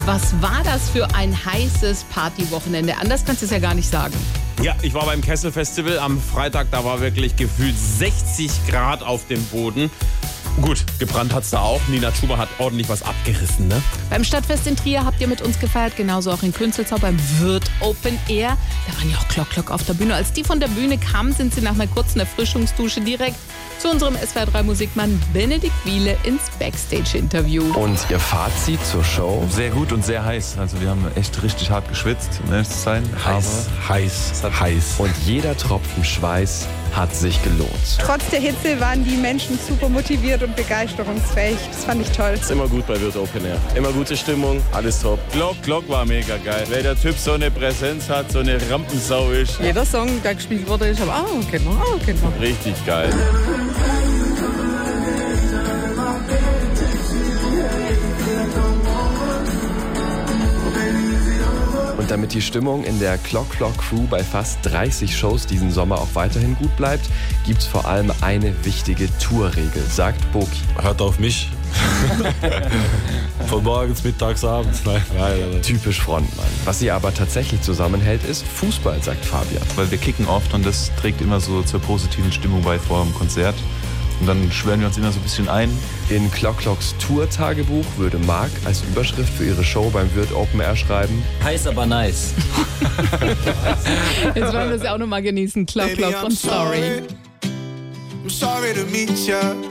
Was war das für ein heißes Partywochenende? Anders kannst du es ja gar nicht sagen. Ja, ich war beim Kessel Festival am Freitag, da war wirklich gefühlt 60 Grad auf dem Boden. Gut, gebrannt hat's da auch. Nina Chuba hat ordentlich was abgerissen, ne? Beim Stadtfest in Trier habt ihr mit uns gefeiert, genauso auch in Künzelsau beim Wirth Open Air. Da waren ja auch Glock auf der Bühne. Als die von der Bühne kamen, sind sie nach einer kurzen Erfrischungsdusche direkt zu unserem SWR3-Musikmann Benedikt Wiele ins Backstage-Interview. Und Ihr Fazit zur Show? Sehr gut und sehr heiß. Also wir haben echt richtig hart geschwitzt, um ehrlich zu sein. Heiß. Und jeder Tropfen Schweiß hat sich gelohnt. Trotz der Hitze waren die Menschen super motiviert und begeisterungsfähig. Das fand ich toll. Ist immer gut bei Wirth Open Air. Immer gute Stimmung, alles top. Glock war mega geil. Weil der Typ so eine Präsenz hat, so eine Rampensau ist. Jeder Song, der gespielt wurde, ich habe kennt man. Richtig geil. Und damit die Stimmung in der Clock Crew bei fast 30 Shows diesen Sommer auch weiterhin gut bleibt, gibt's vor allem eine wichtige Tourregel, sagt Boki. Hört auf mich. Von morgens, mittags, abends. Nein. Typisch Frontmann. Was sie aber tatsächlich zusammenhält, ist Fußball, sagt Fabian. Weil wir kicken oft und das trägt immer so zur positiven Stimmung bei vor dem Konzert. Und dann schwören wir uns immer so ein bisschen ein. In Clocks Tour-Tagebuch würde Marc als Überschrift für ihre Show beim Wirth Open Air schreiben: Heiß, aber nice. Jetzt wollen wir es ja auch nochmal genießen. Clock und Sorry. I'm sorry to meet ya.